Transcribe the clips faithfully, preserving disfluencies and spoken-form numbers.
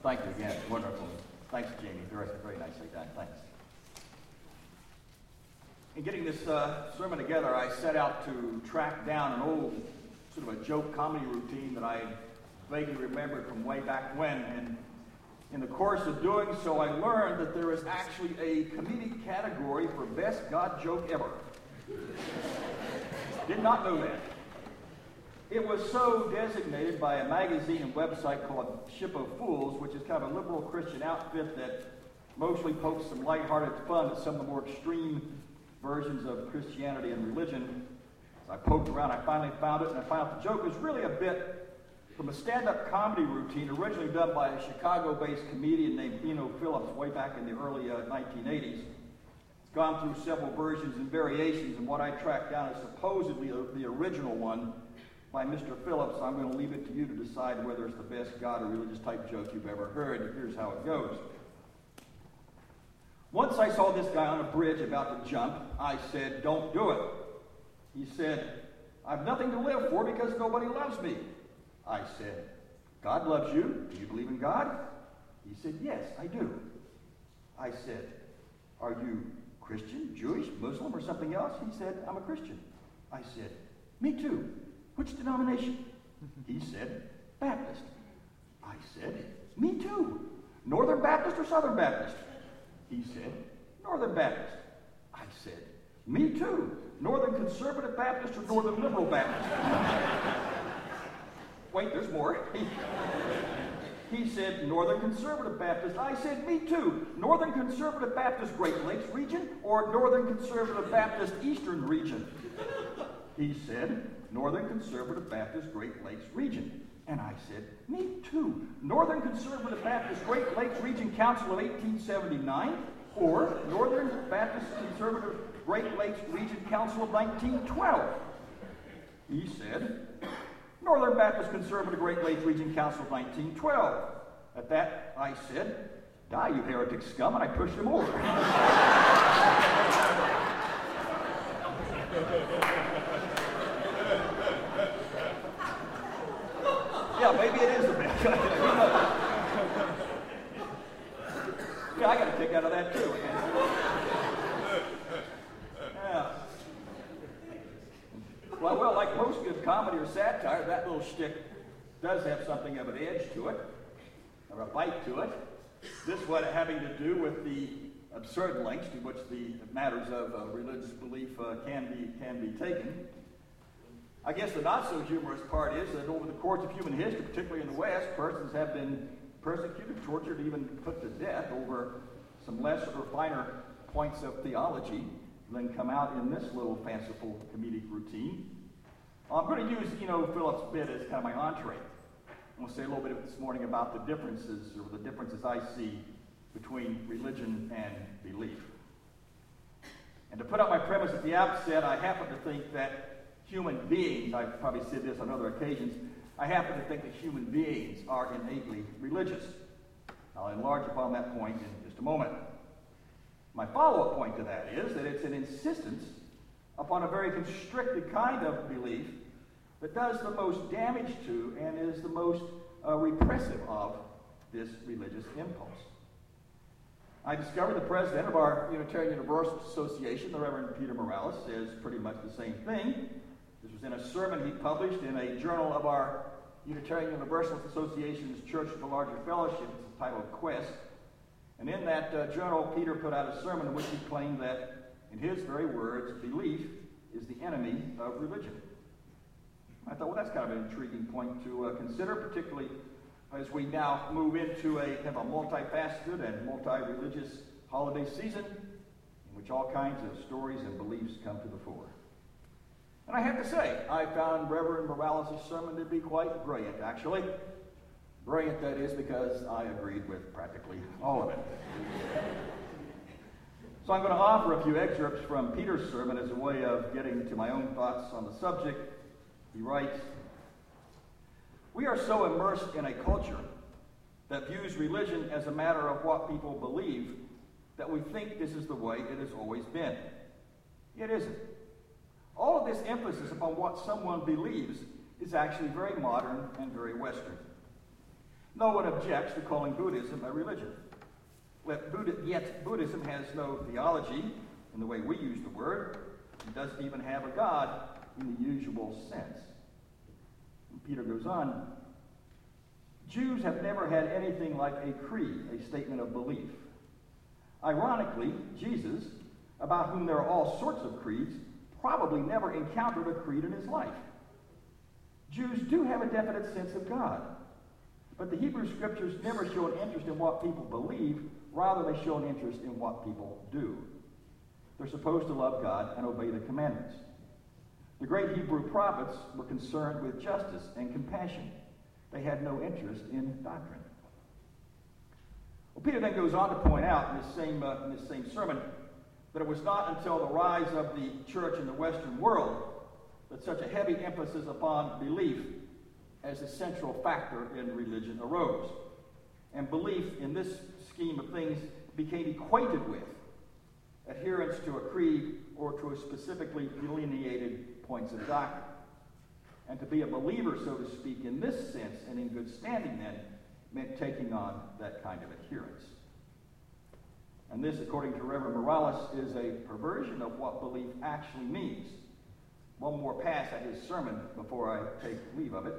Thank you again. Wonderful. Thanks, Jamie. Very, very nicely done. Thanks. In getting this uh, sermon together, I set out to track down an old sort of a joke comedy routine that I vaguely remembered from way back when. And in the course of doing so, I learned that there is actually a comedic category for best God joke ever. Did not know that. It was so designated by a magazine and website called Ship of Fools, which is kind of a liberal Christian outfit that mostly pokes some lighthearted fun at some of the more extreme versions of Christianity and religion. As I poked around, I finally found it, and I found out the joke was really a bit from a stand-up comedy routine originally done by a Chicago-based comedian named Eno Phillips way back in the early uh, nineteen eighties. It's gone through several versions and variations, and what I tracked down is supposedly the original one by Mister Phillips. I'm going to leave it to you to decide whether it's the best God or religious type joke you've ever heard. Here's how it goes. Once I saw this guy on a bridge about to jump. I said, "Don't do it." He said, "I've nothing to live for because nobody loves me." I said, "God loves you. Do you believe in God?" He said, "Yes, I do." I said, "Are you Christian, Jewish, Muslim, or something else?" He said, "I'm a Christian." I said, "Me too. Which denomination?" He said, "Baptist." I said, "Me too. Northern Baptist or Southern Baptist?" He said, "Northern Baptist." I said, "Me too. Northern Conservative Baptist or Northern Liberal Baptist?" Wait, there's more. He, he said, "Northern Conservative Baptist." I said, "Me too. Northern Conservative Baptist Great Lakes region or Northern Conservative Baptist Eastern region?" He said, "Northern Conservative Baptist Great Lakes region." And I said, "Me too. Northern Conservative Baptist Great Lakes Region Council of eighteen seventy-nine or Northern Baptist Conservative Great Lakes Region Council of nineteen twelve. He said, "Northern Baptist Conservative Great Lakes Region Council of nineteen twelve. At that, I said, "Die, you heretic scum," and I pushed him over. Yeah, maybe it is a bit. Yeah, I got a kick out of that too. Yeah. Well, well, like most good comedy or satire, that little shtick does have something of an edge to it, or a bite to it. This one having to do with the absurd lengths to which the matters of uh, religious belief uh, can be can be taken. I guess the not-so-humorous part is that over the course of human history, particularly in the West, persons have been persecuted, tortured, even put to death over some lesser or finer points of theology than come out in this little fanciful comedic routine. I'm going to use Eno Phillips' bit as kind of my entree. I'm going to say a little bit this morning about the differences, or the differences I see between religion and belief. And to put out my premise at the outset, I happen to think that human beings, I've probably said this on other occasions, I happen to think that human beings are innately religious. I'll enlarge upon that point in just a moment. My follow-up point to that is that it's an insistence upon a very constricted kind of belief that does the most damage to and is the most uh, repressive of this religious impulse. I discovered the president of our Unitarian Universalist Association, the Reverend Peter Morales, says pretty much the same thing. This was in a sermon he published in a journal of our Unitarian Universalist Association's Church of the Larger Fellowship. It's titled Quest. And in that uh, journal, Peter put out a sermon in which he claimed that, in his very words, belief is the enemy of religion. I thought, well, that's kind of an intriguing point to uh, consider, particularly as we now move into a kind of a multifaceted and multi-religious holiday season in which all kinds of stories and beliefs come to the fore. And I have to say, I found Reverend Morales' sermon to be quite brilliant, actually. Brilliant, that is, because I agreed with practically all of it. So I'm going to offer a few excerpts from Peter's sermon as a way of getting to my own thoughts on the subject. He writes, "We are so immersed in a culture that views religion as a matter of what people believe that we think this is the way it has always been. It isn't. All of this emphasis upon what someone believes is actually very modern and very Western. No one objects to calling Buddhism a religion. Yet Buddhism has no theology in the way we use the word. It doesn't even have a God in the usual sense. And Peter goes on, Jews have never had anything like a creed, a statement of belief. Ironically, Jesus, about whom there are all sorts of creeds, probably never encountered a creed in his life. Jews do have a definite sense of God, but the Hebrew Scriptures never show an interest in what people believe, rather they show an interest in what people do. They're supposed to love God and obey the commandments. The great Hebrew prophets were concerned with justice and compassion. They had no interest in doctrine. Well, Peter then goes on to point out in this same, uh, in this same sermon that it was not until the rise of the church in the Western world that such a heavy emphasis upon belief as a central factor in religion arose. And belief in this scheme of things became equated with adherence to a creed or to a specifically delineated points of doctrine. And to be a believer, so to speak, in this sense and in good standing then, meant taking on that kind of adherence. And this, according to Reverend Morales, is a perversion of what belief actually means. One more pass at his sermon before I take leave of it.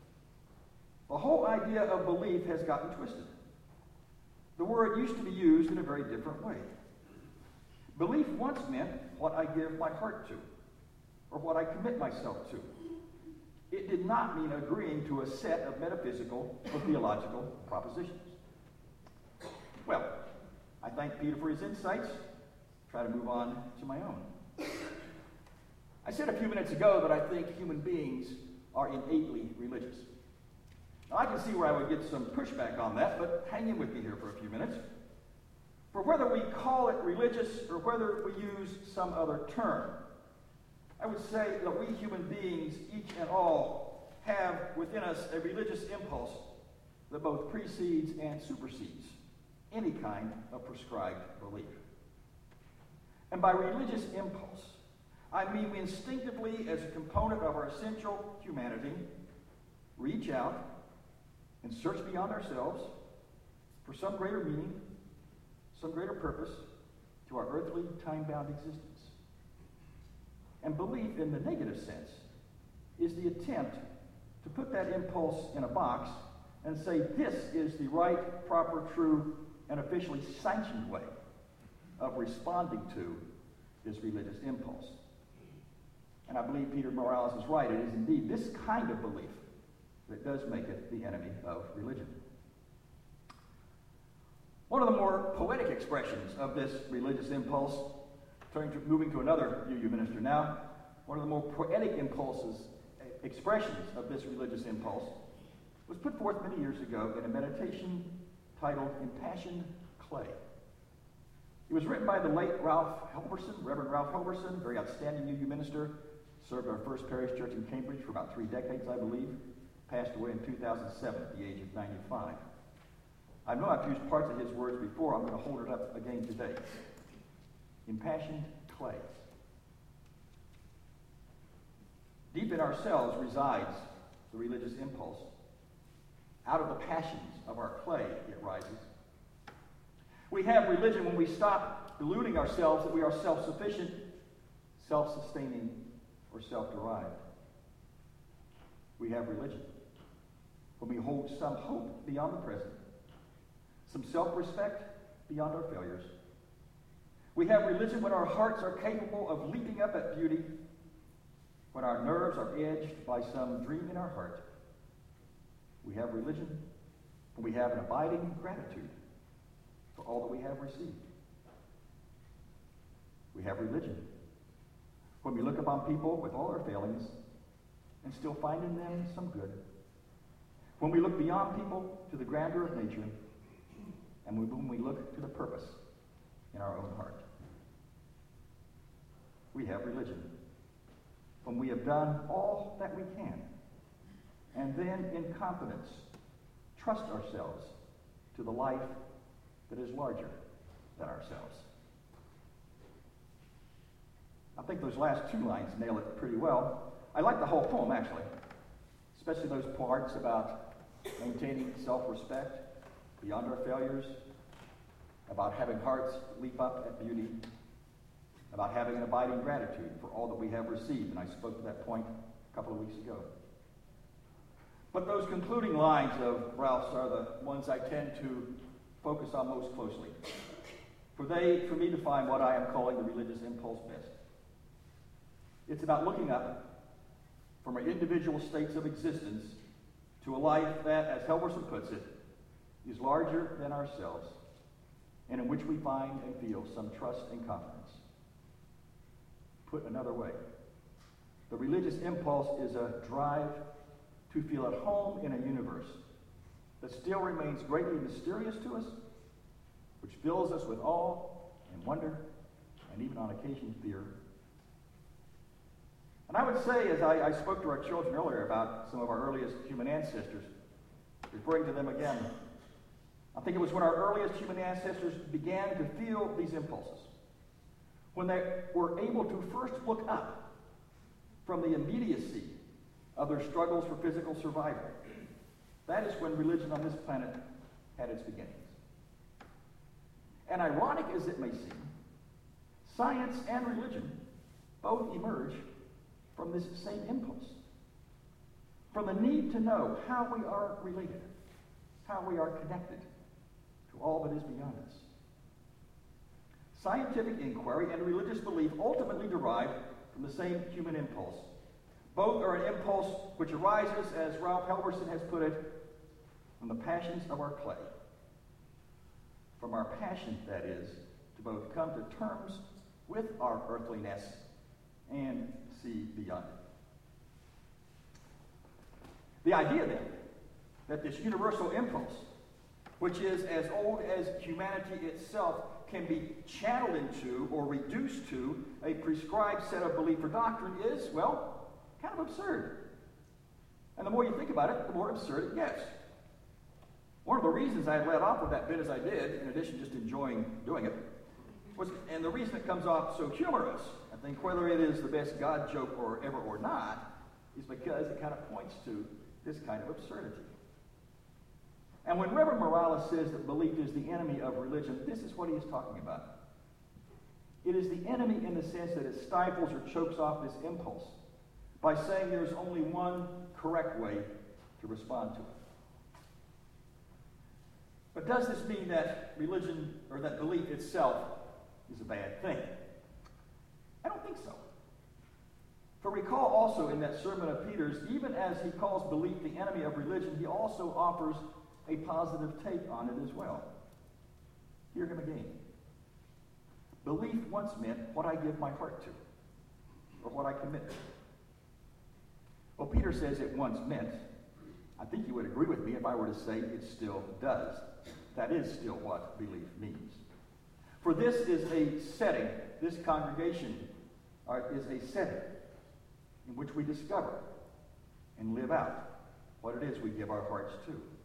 The whole idea of belief has gotten twisted. The word used to be used in a very different way. Belief once meant what I give my heart to, or what I commit myself to. It did not mean agreeing to a set of metaphysical or theological propositions. Well, I thank Peter for his insights. Try to move on to my own. I said a few minutes ago that I think human beings are innately religious. Now, I can see where I would get some pushback on that, but hang in with me here for a few minutes. For whether we call it religious or whether we use some other term, I would say that we human beings, each and all, have within us a religious impulse that both precedes and supersedes any kind of prescribed belief. And by religious impulse, I mean we instinctively, as a component of our essential humanity, reach out and search beyond ourselves for some greater meaning, some greater purpose to our earthly, time-bound existence. And belief, in the negative sense, is the attempt to put that impulse in a box and say this is the right, proper, true, and officially sanctioned way of responding to this religious impulse. And I believe Peter Morales is right. It is indeed this kind of belief that does make it the enemy of religion. One of the more poetic expressions of this religious impulse, turning to, moving to another U U minister now, one of the more poetic impulses, expressions of this religious impulse, was put forth many years ago in a meditation titled Impassioned Clay. It was written by the late Ralph Helberson, Reverend Ralph Helberson, very outstanding U U minister, served our First Parish Church in Cambridge for about three decades, I believe, passed away in two thousand seven at the age of ninety-five. I know I've used parts of his words before. I'm going to hold it up again today. Impassioned clay. Deep in ourselves resides the religious impulse. Out of the passions of our clay, it rises. We have religion when we stop deluding ourselves that we are self-sufficient, self-sustaining, or self-derived. We have religion when we hold some hope beyond the present, some self-respect beyond our failures. We have religion when our hearts are capable of leaping up at beauty, when our nerves are edged by some dream in our heart. We have religion when we have an abiding gratitude for all that we have received. We have religion when we look upon people with all their failings and still find in them some good. When we look beyond people to the grandeur of nature, and when we look to the purpose in our own heart. We have religion when we have done all that we can, and then in confidence trust ourselves to the life that is larger than ourselves. I think those last two lines nail it pretty well. I like the whole poem, actually, especially those parts about maintaining self-respect beyond our failures, about having hearts leap up at beauty, about having an abiding gratitude for all that we have received. And I spoke to that point a couple of weeks ago. But those concluding lines of Ralph's are the ones I tend to focus on most closely. For they, for me, define what I am calling the religious impulse best. It's about looking up from our individual states of existence to a life that, as Helverson puts it, is larger than ourselves, and in which we find and feel some trust and confidence. Put another way, the religious impulse is a drive to feel at home in a universe that still remains greatly mysterious to us, which fills us with awe and wonder, and even on occasion fear. And I would say, as I, I spoke to our children earlier about some of our earliest human ancestors, referring to them again, I think it was when our earliest human ancestors began to feel these impulses, when they were able to first look up from the immediacy of their struggles for physical survival. That is when religion on this planet had its beginnings. And ironic as it may seem, science and religion both emerge from this same impulse, from the need to know how we are related, how we are connected to all that is beyond us. Scientific inquiry and religious belief ultimately derive from the same human impulse. Both are an impulse which arises, as Ralph Helverson has put it, from the passions of our clay. From our passion, that is, to both come to terms with our earthliness and see beyond it. The idea, then, that this universal impulse, which is as old as humanity itself, can be channeled into or reduced to a prescribed set of belief or doctrine is, well, kind of absurd. And the more you think about it, the more absurd it gets. One of the reasons I led off with that bit as I did, in addition to just enjoying doing it, was, and the reason it comes off so humorous, I think, whether it is the best God joke or ever or not, is because it kind of points to this kind of absurdity. And when Reverend Morales says that belief is the enemy of religion, this is what he is talking about. It is the enemy in the sense that it stifles or chokes off this impulse by saying there's only one correct way to respond to it. But does this mean that religion, or that belief itself, is a bad thing? I don't think so. For recall also in that sermon of Peter's, even as he calls belief the enemy of religion, he also offers a positive take on it as well. Hear him again. Belief once meant what I give my heart to, or what I commit to. Well, Peter says it once meant. I think you would agree with me if I were to say it still does. That is still what belief means. For this is a setting, this congregation uh, is a setting in which we discover and live out what it is we give our hearts to.